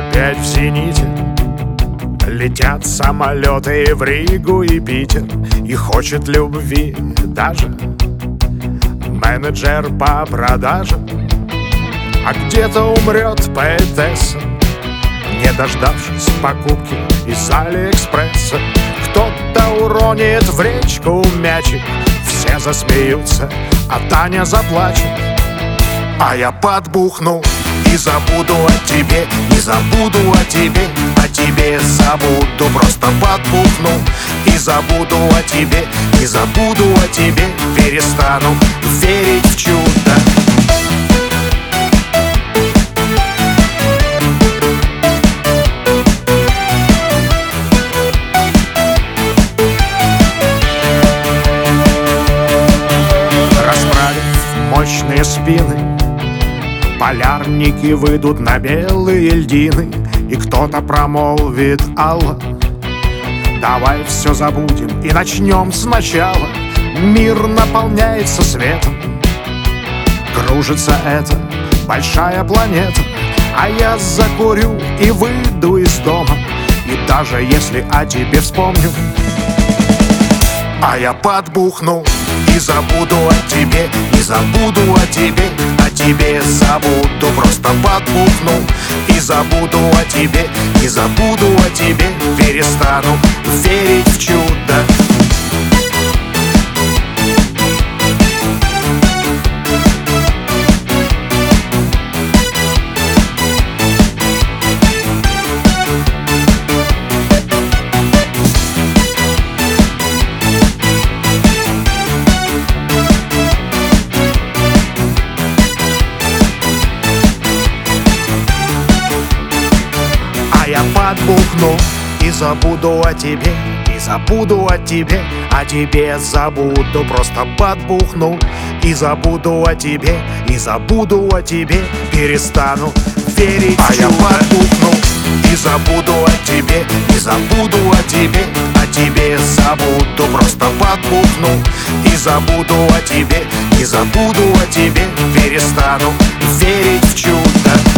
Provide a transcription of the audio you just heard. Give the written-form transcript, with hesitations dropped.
опять в зените. Летят самолеты в Ригу и Питер, и хочет любви даже менеджер по продажам. А где-то умрет поэтесса, не дождавшись покупки из Алиэкспресса. Кто-то уронит в речку мячик, все засмеются, а Таня заплачет. А я подбухну и забуду о тебе, не забуду о тебе, о тебе забуду. Просто подбухну и забуду о тебе, не забуду о тебе, перестану верить в чудо. Расправив мощные спины, полярники выйдут на белые льдины, и кто-то промолвит: Алла, давай все забудем и начнем сначала. Мир наполняется светом, кружится эта большая планета, а я закурю и выйду из дома, и даже если о тебе вспомню, а я подбухну и забуду о тебе, не забуду о тебе, о тебе забуду. Просто подбухну и забуду о тебе, не забуду о тебе, перестану верить в чудо. Я подбухну и забуду о тебе, и забуду о тебе, о тебе забуду. Просто подбухну и забуду о тебе, и забуду о тебе, перестану верить в чудо. Я подбухну и забуду о тебе, и забуду о тебе, о тебе забуду. Просто подбухну и забуду о тебе, и забуду о тебе, перестану верить в чудо.